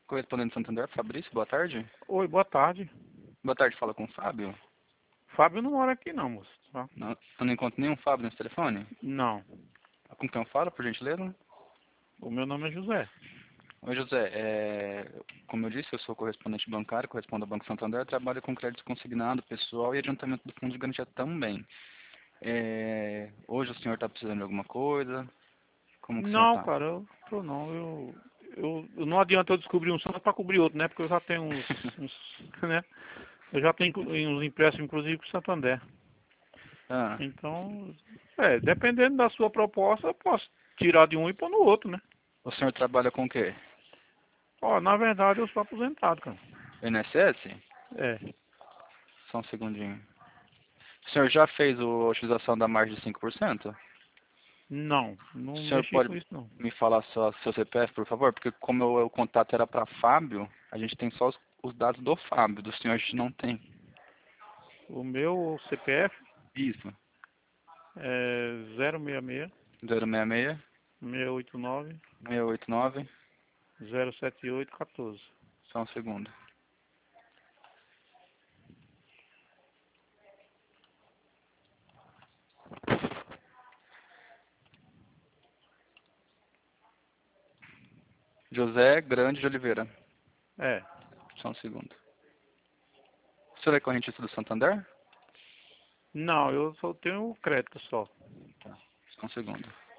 Correspondente Santander, Fabrício, boa tarde. Oi, boa tarde. Boa tarde, fala com o Fábio. Fábio não mora aqui não, moço. Tá? Não, eu não encontro nenhum Fábio nesse telefone. Não. Com quem eu falo, por gentileza? O meu nome é José. Oi, José. Como eu disse, eu sou correspondente bancário, correspondo ao Banco Santander, trabalho com crédito consignado, pessoal e adiantamento do fundo de garantia também. Hoje o senhor está precisando de alguma coisa? Como que o senhor Não, está? cara, eu tô não. Eu não adianta eu descobrir um santo para cobrir outro, né? Porque eu já tenho né? Eu já tenho uns empréstimos, inclusive, com o Santander. Ah, Então, dependendo da sua proposta, eu posso tirar de um e pôr no outro, né? o senhor trabalha com o quê? Ó, na verdade, eu sou aposentado, cara. INSS? É. Só um segundinho. O senhor já fez a utilização da margem de 5%? Não O senhor mexi pode com isso, não. me falar só seu CPF, por favor? Porque como o contato era para Fábio, a gente tem só os dados do Fábio, do senhor a gente não tem. O meu CPF Isso. é 066 066 689 689. 07814. Só um segundo. José Grande de Oliveira. É. Só um segundo. O senhor é correntista do Santander? Não, eu só tenho crédito só. Tá. Só um segundo.